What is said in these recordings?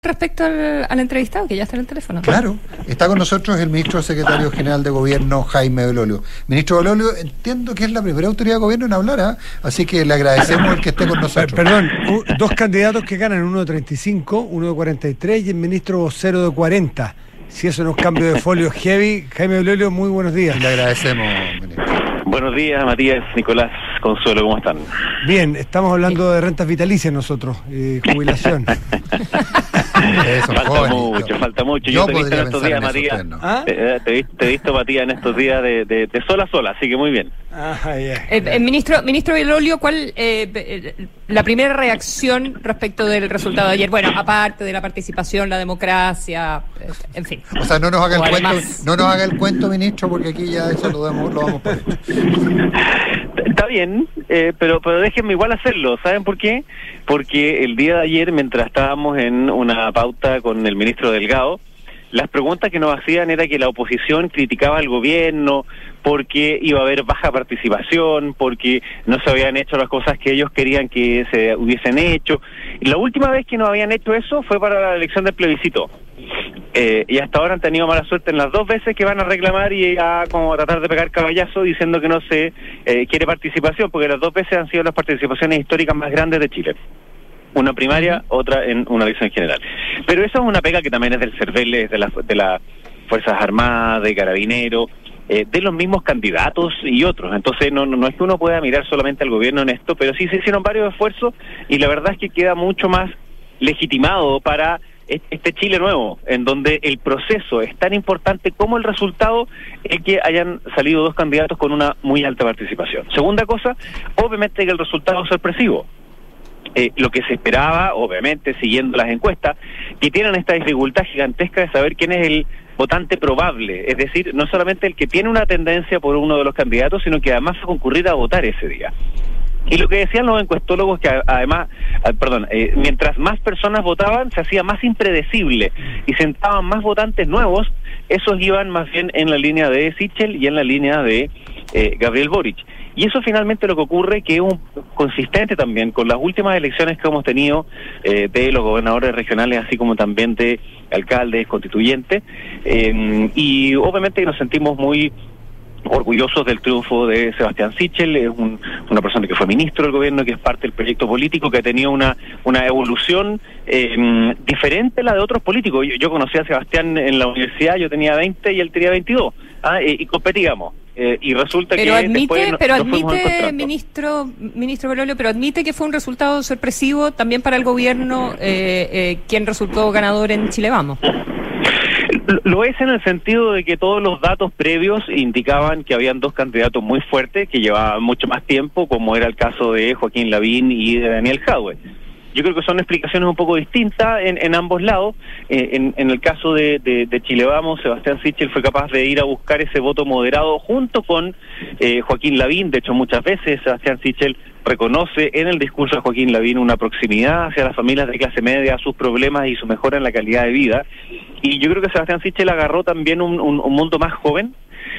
Respecto al entrevistado, que ya está en el teléfono. Claro, está con nosotros el ministro secretario general de Gobierno, Jaime Belolio. Ministro Belolio, entiendo que es la primera autoridad de gobierno en hablar, así que le agradecemos el que esté con nosotros. Perdón, dos candidatos que ganan, uno de 35, uno de 43 y el ministro vocero de 40. Si eso no es cambio de folio heavy. Jaime Belolio, muy buenos días. Le agradecemos, ministro. Buenos días, Matías, Nicolás, Consuelo, ¿cómo están? Bien, estamos hablando de rentas vitalicias nosotros, jubilación. Falta mucho. Yo te he visto en estos días, Matías. ¿No? Te he visto, Matías, en estos días de sola a sola, así que muy bien. Ministro Belolio, ¿cuál la primera reacción respecto del resultado de ayer? Bueno, aparte de la participación, la democracia, en fin. O sea, no nos haga el cuento, ministro, porque aquí ya eso lo vamos por esto. Está bien, pero déjenme igual hacerlo. ¿Saben por qué? Porque el día de ayer, mientras estábamos en una pauta con el ministro Delgado, las preguntas que nos hacían era que la oposición criticaba al gobierno porque iba a haber baja participación, porque no se habían hecho las cosas que ellos querían que se hubiesen hecho. Y la última vez que nos habían hecho eso fue para la elección del plebiscito. Y hasta ahora han tenido mala suerte en las dos veces que van a reclamar y a como tratar de pegar caballazo diciendo que no se quiere participación, porque las dos veces han sido las participaciones históricas más grandes de Chile. Una primaria, otra en una elección general. Pero eso es una pega que también es del CERVEL, de las Fuerzas Armadas, de Carabineros, de los mismos candidatos y otros. Entonces no es que uno pueda mirar solamente al gobierno en esto, pero sí se hicieron varios esfuerzos y la verdad es que queda mucho más legitimado para este Chile nuevo, en donde el proceso es tan importante como el resultado, el que hayan salido dos candidatos con una muy alta participación. Segunda cosa, obviamente que el resultado es sorpresivo. Lo que se esperaba, obviamente, siguiendo las encuestas, que tienen esta dificultad gigantesca de saber quién es el votante probable, es decir, no solamente el que tiene una tendencia por uno de los candidatos, sino que además va a concurrir a votar ese día. Y lo que decían los encuestólogos que además, mientras más personas votaban, se hacía más impredecible y sentaban más votantes nuevos, esos iban más bien en la línea de Sichel y en la línea de Gabriel Boric. Y eso finalmente lo que ocurre que es consistente también con las últimas elecciones que hemos tenido de los gobernadores regionales, así como también de alcaldes, constituyentes, y obviamente nos sentimos muy orgullosos del triunfo de Sebastián Sichel. Es una persona que fue ministro del gobierno, que es parte del proyecto político, que ha tenido una evolución diferente a la de otros políticos. Yo conocí a Sebastián en la universidad, yo tenía 20 y él tenía 22, y competíamos. Y resulta pero que admite, después ministro Belolio, pero admite que fue un resultado sorpresivo también para el gobierno, quien resultó ganador en Chile Vamos. Lo es en el sentido de que todos los datos previos indicaban que habían dos candidatos muy fuertes que llevaban mucho más tiempo, como era el caso de Joaquín Lavín y de Daniel Jadwe. Yo creo que son explicaciones un poco distintas en ambos lados. En el caso de Chile Vamos, Sebastián Sichel fue capaz de ir a buscar ese voto moderado junto con Joaquín Lavín. De hecho, muchas veces Sebastián Sichel reconoce en el discurso de Joaquín Lavín una proximidad hacia las familias de clase media, sus problemas y su mejora en la calidad de vida. Y yo creo que Sebastián Sichel agarró también un mundo más joven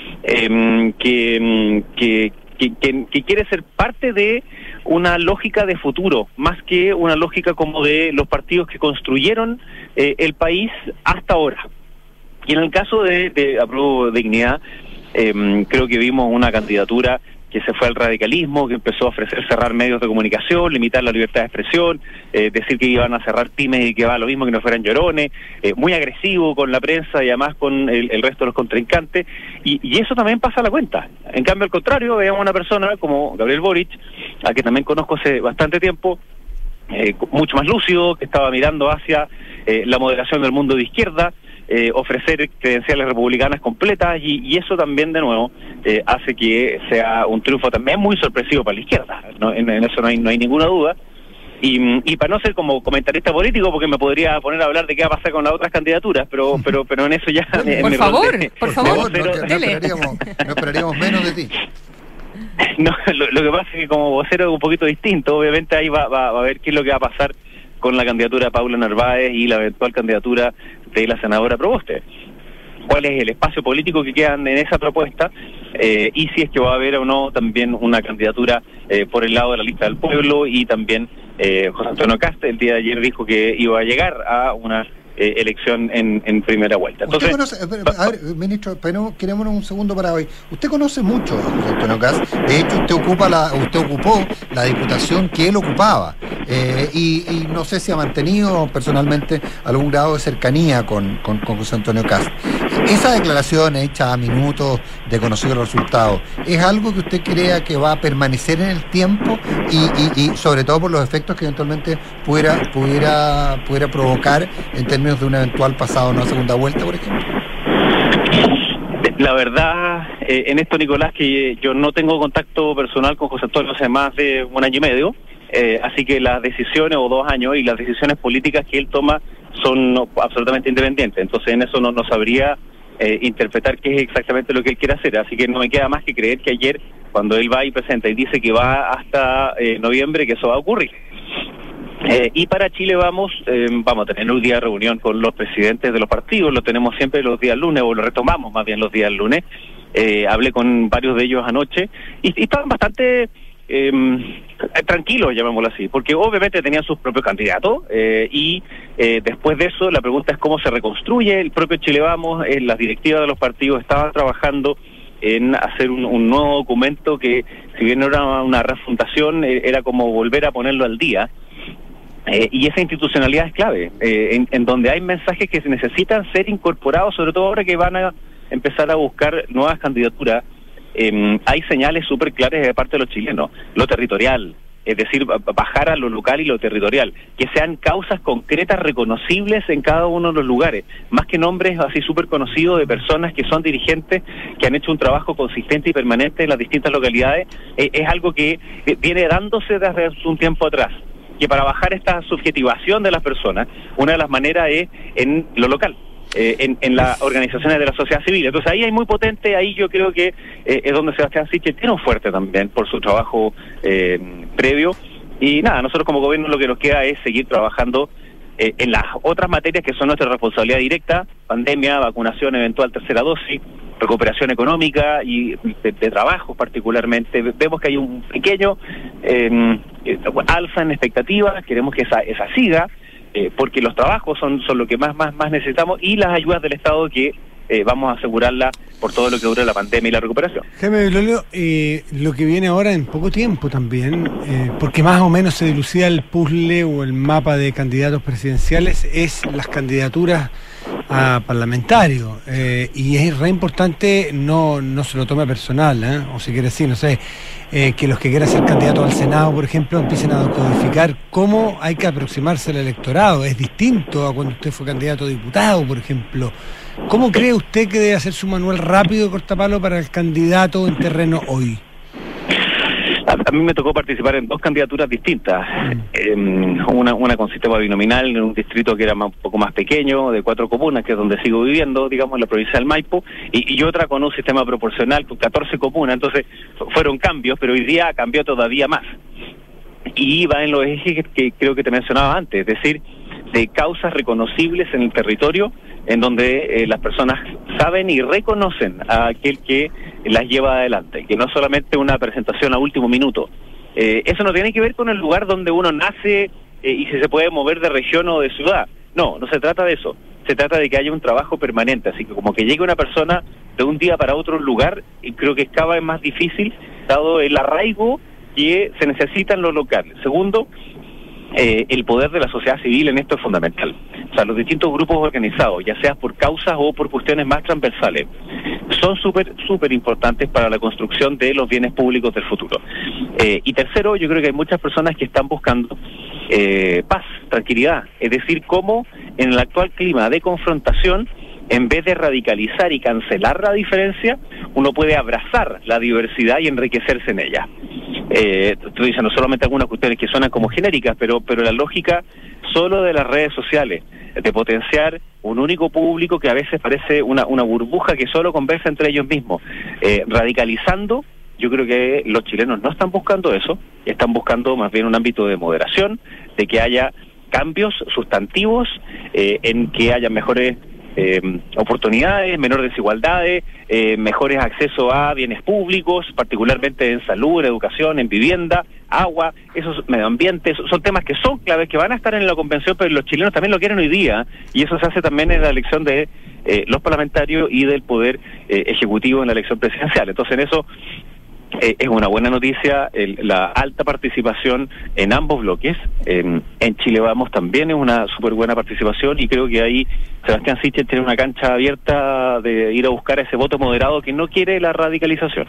que quiere ser parte de una lógica de futuro, más que una lógica como de los partidos que construyeron el país hasta ahora. Y en el caso de Apruebo Dignidad, creo que vimos una candidatura que se fue al radicalismo, que empezó a ofrecer cerrar medios de comunicación, limitar la libertad de expresión, decir que iban a cerrar pymes y que va lo mismo que no fueran llorones, muy agresivo con la prensa y además con el resto de los contrincantes, y eso también pasa a la cuenta. En cambio, al contrario, veamos una persona como Gabriel Boric, a que también conozco hace bastante tiempo, mucho más lúcido, que estaba mirando hacia la moderación del mundo de izquierda, ofrecer credenciales republicanas completas, y eso también de nuevo hace que sea un triunfo también muy sorpresivo para la izquierda, ¿no? En eso no hay ninguna duda. Y para no ser como comentarista político, porque me podría poner a hablar de qué va a pasar con las otras candidaturas, pero en eso ya... Por favor, no esperaríamos menos de ti. No, lo que pasa es que como vocero es un poquito distinto. Obviamente ahí va a ver qué es lo que va a pasar con la candidatura de Paula Narváez y la eventual candidatura de la senadora Proboste. ¿Cuál es el espacio político que quedan en esa propuesta? Y si es que va a haber o no también una candidatura por el lado de la lista del pueblo y también José Antonio Kast el día de ayer dijo que iba a llegar a una elección en primera vuelta. Entonces, usted conoce, a ver, ministro, pero queremos un segundo para hoy. Usted conoce mucho a José Antonio Kast. De hecho, usted ocupó la diputación que él ocupaba, y no sé si ha mantenido personalmente algún grado de cercanía con José Antonio Kast. Esa declaración hecha a minutos de conocer los resultados, ¿es algo que usted crea que va a permanecer en el tiempo y sobre todo por los efectos que eventualmente pudiera provocar en términos de un eventual pasado, no segunda vuelta, por ejemplo? La verdad, en esto, Nicolás, que yo no tengo contacto personal con José Antonio hace más de 1 año y medio, así que las decisiones, o 2 años, y las decisiones políticas que él toma son absolutamente independientes. Entonces en eso no sabría interpretar qué es exactamente lo que él quiere hacer, así que no me queda más que creer que ayer, cuando él va y presenta y dice que va hasta noviembre, que eso va a ocurrir. Y para Chile vamos a tener un día de reunión con los presidentes de los partidos, lo tenemos siempre los días lunes, o lo retomamos más bien los días lunes. Hablé con varios de ellos anoche y estaban bastante tranquilos, llamémoslo así, porque obviamente tenían sus propios candidatos, y después de eso la pregunta es cómo se reconstruye el propio Chile Vamos. Las directivas de los partidos estaban trabajando en hacer un nuevo documento que, si bien no era una refundación, era como volver a ponerlo al día. Y esa institucionalidad es clave, en donde hay mensajes que se necesitan ser incorporados, sobre todo ahora que van a empezar a buscar nuevas candidaturas. Hay señales súper claras de parte de los chilenos, lo territorial, es decir, bajar a lo local y lo territorial, que sean causas concretas reconocibles en cada uno de los lugares, más que nombres así súper conocidos de personas que son dirigentes, que han hecho un trabajo consistente y permanente en las distintas localidades. Es algo que viene dándose desde hace un tiempo atrás, que para bajar esta subjetivación de las personas, una de las maneras es en lo local, en las organizaciones de la sociedad civil. Entonces ahí hay muy potente, ahí yo creo que es donde Sebastián Sichel tiene un fuerte también por su trabajo previo. Y nada, nosotros como gobierno lo que nos queda es seguir trabajando en las otras materias que son nuestra responsabilidad directa: pandemia, vacunación, eventual tercera dosis, recuperación económica y de trabajo particularmente. Vemos que hay un pequeño alza en expectativas, queremos que esa siga, porque los trabajos son lo que más necesitamos, y las ayudas del Estado que vamos a asegurarla por todo lo que dura la pandemia y la recuperación. Jaime Belolio, lo que viene ahora en poco tiempo también, porque más o menos se dilucida el puzzle o el mapa de candidatos presidenciales, es las candidaturas a parlamentarios, y es re importante, no se lo tome personal, o si quiere decir, no sé, que los que quieran ser candidatos al Senado, por ejemplo, empiecen a codificar cómo hay que aproximarse al electorado. Es distinto a cuando usted fue candidato a diputado, por ejemplo. ¿Cómo cree usted que debe hacer su manual rápido de cortapalo para el candidato en terreno hoy? A mí me tocó participar en 2 candidaturas distintas, una con sistema binominal en un distrito que era un poco más pequeño, de 4 comunas, que es donde sigo viviendo, digamos, en la provincia del Maipo, y otra con un sistema proporcional con 14 comunas. Entonces fueron cambios, pero hoy día cambió todavía más, y va en los ejes que creo que te mencionaba antes, es decir, de causas reconocibles en el territorio, en donde las personas saben y reconocen a aquel que las lleva adelante, que no es solamente una presentación a último minuto. Eso no tiene que ver con el lugar donde uno nace y si se puede mover de región o de ciudad. No se trata de eso. Se trata de que haya un trabajo permanente, así que como que llegue una persona de un día para otro lugar, y creo que es cada vez más difícil, dado el arraigo que se necesita en lo local. Segundo, el poder de la sociedad civil en esto es fundamental. O sea, los distintos grupos organizados, ya sea por causas o por cuestiones más transversales, son súper importantes para la construcción de los bienes públicos del futuro. Y tercero, yo creo que hay muchas personas que están buscando paz, tranquilidad, es decir, cómo en el actual clima de confrontación, en vez de radicalizar y cancelar la diferencia, uno puede abrazar la diversidad y enriquecerse en ella. Estoy diciendo solamente algunas cuestiones que suenan como genéricas, pero la lógica solo de las redes sociales, de potenciar un único público que a veces parece una burbuja que solo conversa entre ellos mismos, radicalizando. Yo creo que los chilenos no están buscando eso, están buscando más bien un ámbito de moderación, de que haya cambios sustantivos, en que haya mejores oportunidades, menor desigualdades, mejores accesos a bienes públicos, particularmente en salud, en educación, en vivienda, agua, esos medio ambiente, son temas que son claves, que van a estar en la convención, pero los chilenos también lo quieren hoy día, y eso se hace también en la elección de los parlamentarios y del poder ejecutivo en la elección presidencial. Entonces, en eso es una buena noticia la alta participación en ambos bloques. En Chile Vamos también es una súper buena participación, y creo que ahí Sebastián Sichel tiene una cancha abierta de ir a buscar ese voto moderado que no quiere la radicalización.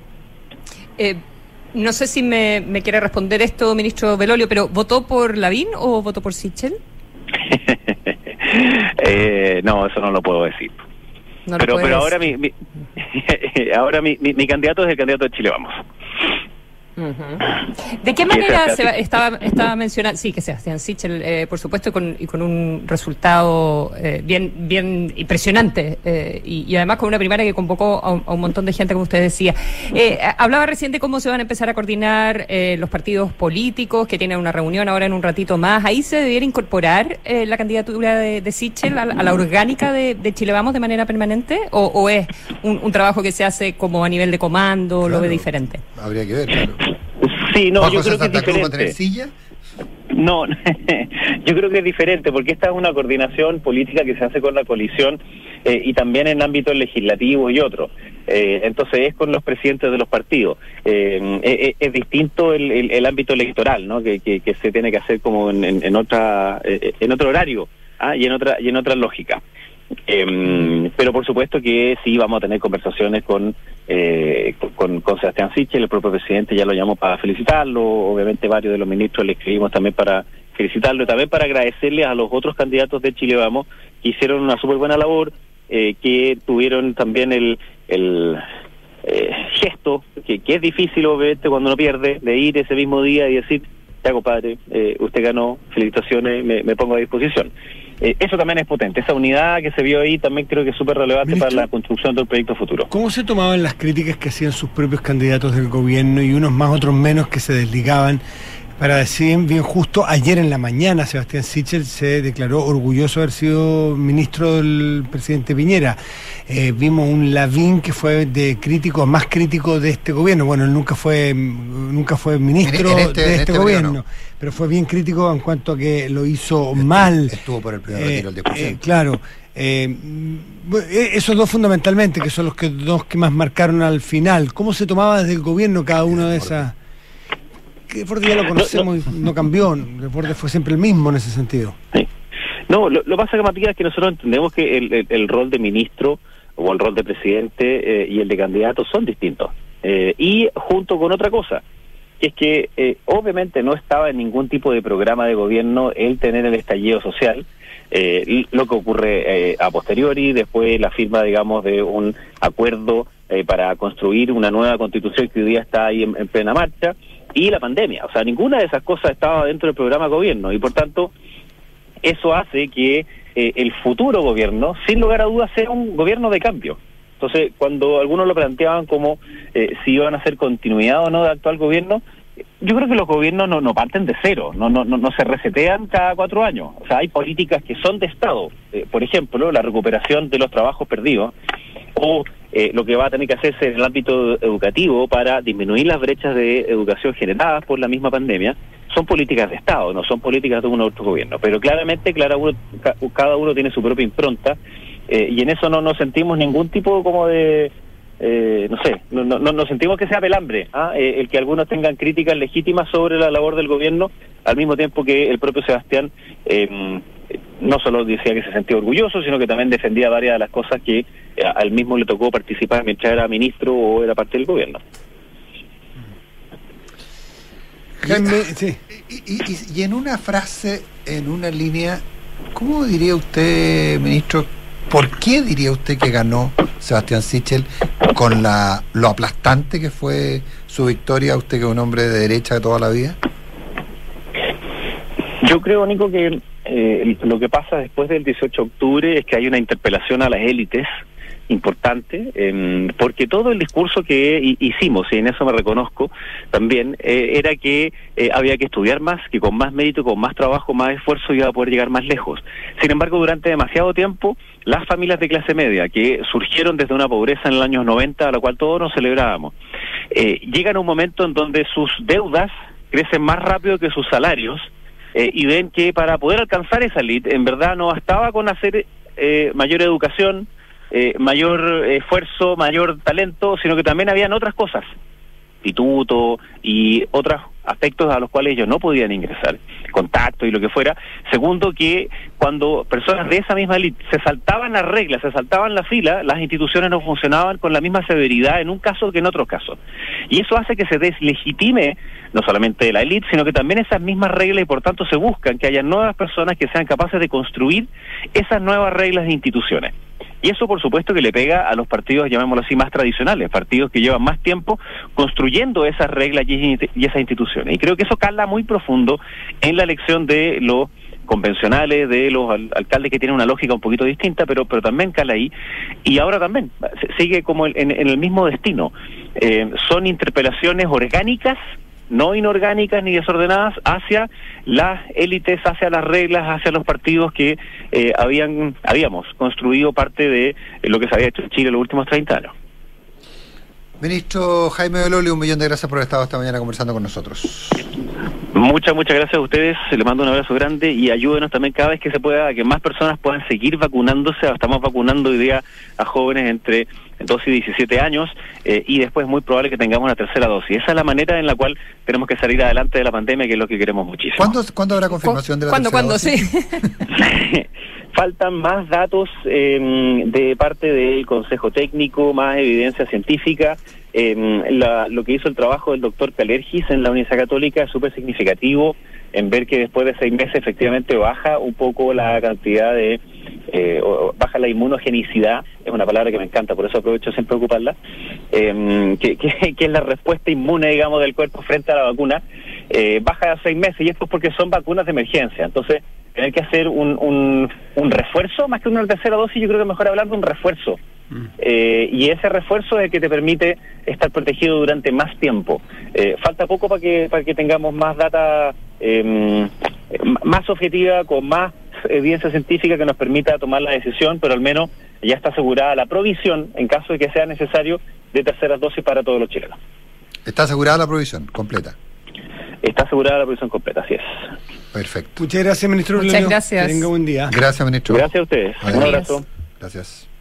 No sé si me quiere responder esto, ministro Belolio, pero ¿votó por Lavín o votó por Sichel? No, eso no lo puedo decir. No pero ahora ahora mi candidato es el candidato de Chile Vamos. ¿De qué manera estaba mencionando? Sí, que Sebastián Sichel, por supuesto, y con un resultado bien impresionante, y además con una primaria que convocó a un montón de gente, como usted decía. Hablaba recién de cómo se van a empezar a coordinar los partidos políticos, que tienen una reunión ahora en un ratito más. ¿Ahí se debiera incorporar la candidatura de Sichel a la orgánica de Chile Vamos de manera permanente? ¿O es un trabajo que se hace como a nivel de comando, claro, lo ve diferente? Habría que ver, claro. Sí, no, yo creo que es diferente. ¿Silla? No, yo creo que es diferente, porque esta es una coordinación política que se hace con la coalición y también en ámbitos legislativos y otros. Entonces es con los presidentes de los partidos. Es distinto el ámbito electoral, ¿no? Que se tiene que hacer como en otro horario, y en otra lógica. Pero por supuesto que sí vamos a tener conversaciones con Sebastián Sichel. El propio presidente ya lo llamó para felicitarlo, obviamente varios de los ministros le escribimos también para felicitarlo, y también para agradecerle a los otros candidatos de Chile Vamos, que hicieron una súper buena labor, que tuvieron también el gesto, que es difícil obviamente cuando uno pierde, de ir ese mismo día y decir: ya compadre, usted ganó, felicitaciones, me pongo a disposición. Eso también es potente, esa unidad que se vio ahí también creo que es súper relevante, ¿ministro?, para la construcción del proyecto futuro. ¿Cómo se tomaban las críticas que hacían sus propios candidatos del gobierno, y unos más, otros menos, que se desligaban? Para decir bien justo, ayer en la mañana Sebastián Sichel se declaró orgulloso de haber sido ministro del presidente Piñera. Vimos un Lavín que fue de crítico a más crítico de este gobierno. Bueno, él nunca fue ministro de este gobierno, pero fue bien crítico en cuanto a que lo hizo mal. Estuvo por el primer retiro del 10%. Claro. Esos dos fundamentalmente, que son los dos que más marcaron al final. ¿Cómo se tomaba desde el gobierno cada uno de esas? Desbordes ya lo conocemos, no cambió, Desbordes fue siempre el mismo en ese sentido. Sí. No, lo que pasa, Matías, es que nosotros entendemos que el rol de ministro o el rol de presidente y el de candidato son distintos. Y junto con otra cosa, que es que obviamente no estaba en ningún tipo de programa de gobierno el tener el estallido social, lo que ocurre a posteriori, después la firma, digamos, de un acuerdo para construir una nueva constitución que hoy día está ahí en plena marcha, y la pandemia. O sea, ninguna de esas cosas estaba dentro del programa de gobierno, y por tanto eso hace que el futuro gobierno, sin lugar a dudas, sea un gobierno de cambio. Entonces, cuando algunos lo planteaban como si iban a hacer continuidad o no del actual gobierno, yo creo que los gobiernos no parten de cero, no se resetean cada 4 años. O sea, hay políticas que son de Estado, por ejemplo, la recuperación de los trabajos perdidos, o lo que va a tener que hacerse en el ámbito educativo para disminuir las brechas de educación generadas por la misma pandemia. Son políticas de Estado, no son políticas de un otro gobierno, pero claramente cada uno tiene su propia impronta, y en eso no sentimos ningún tipo como de no sentimos que sea pelambre, el que algunos tengan críticas legítimas sobre la labor del gobierno, al mismo tiempo que el propio Sebastián no solo decía que se sentía orgulloso, sino que también defendía varias de las cosas que al mismo le tocó participar mientras era ministro o era parte del gobierno. Jaime, sí. Y en una frase, en una línea, ¿cómo diría usted, ministro, por qué diría usted que ganó Sebastián Sichel con lo aplastante que fue su victoria, usted que es un hombre de derecha de toda la vida? Yo creo, Nico, que lo que pasa después del 18 de octubre es que hay una interpelación a las élites importante, porque todo el discurso que hicimos, y en eso me reconozco también, era que había que estudiar más, que con más mérito, con más trabajo, más esfuerzo iba a poder llegar más lejos. Sin embargo, durante demasiado tiempo, las familias de clase media, que surgieron desde una pobreza en los años 90, a la cual todos nos celebrábamos, llegan a un momento en donde sus deudas crecen más rápido que sus salarios, y ven que para poder alcanzar esa elite, en verdad no bastaba con hacer mayor educación, mayor esfuerzo, mayor talento, sino que también habían otras cosas, instituto y otros aspectos a los cuales ellos no podían ingresar, contacto y lo que fuera. Segundo, que cuando personas de esa misma élite se saltaban las reglas, se saltaban la fila, las instituciones no funcionaban con la misma severidad en un caso que en otros casos. Y eso hace que se deslegitime no solamente la élite, sino que también esas mismas reglas, y por tanto se buscan que haya nuevas personas que sean capaces de construir esas nuevas reglas de instituciones. Y eso, por supuesto, que le pega a los partidos, llamémoslo así, más tradicionales, partidos que llevan más tiempo construyendo esas reglas y esas instituciones. Y creo que eso cala muy profundo en la elección de los convencionales, de los alcaldes que tienen una lógica un poquito distinta, pero también cala ahí. Y ahora también sigue como en el mismo destino. Son interpelaciones orgánicas, no inorgánicas ni desordenadas, hacia las élites, hacia las reglas, hacia los partidos que habíamos construido parte de lo que se había hecho en Chile en los últimos 30 años. Ministro Jaime Belolio, 1.000.000 de gracias por haber estado esta mañana conversando con nosotros. Muchas gracias a ustedes, le mando un abrazo grande y ayúdenos también cada vez que se pueda a que más personas puedan seguir vacunándose. Estamos vacunando hoy día a jóvenes entre 12 y 17 años y después es muy probable que tengamos una tercera dosis. Esa es la manera en la cual tenemos que salir adelante de la pandemia, que es lo que queremos muchísimo. ¿Cuándo habrá confirmación de la tercera dosis? Sí. Faltan más datos de parte del Consejo Técnico, más evidencia científica. Lo que hizo el trabajo del doctor Calergis en la Universidad Católica es súper significativo en ver que después de 6 meses efectivamente baja un poco la cantidad de baja la inmunogenicidad, es una palabra que me encanta, por eso aprovecho siempre ocuparla, que es la respuesta inmune, digamos, del cuerpo frente a la vacuna, baja a 6 meses, y esto es porque son vacunas de emergencia. Entonces, tener que hacer un refuerzo, más que una tercera dosis, yo creo que mejor hablar de un refuerzo. Y ese refuerzo es el que te permite estar protegido durante más tiempo. Falta poco para que tengamos más data más objetiva, con más evidencia científica que nos permita tomar la decisión, pero al menos ya está asegurada la provisión, en caso de que sea necesario, de terceras dosis para todos los chilenos. ¿Está asegurada la provisión completa? Está asegurada la provisión completa, así es. Perfecto. Muchas gracias, ministro. Muchas gracias. Que tenga buen día. Gracias, ministro. Gracias a ustedes. Un abrazo. Gracias.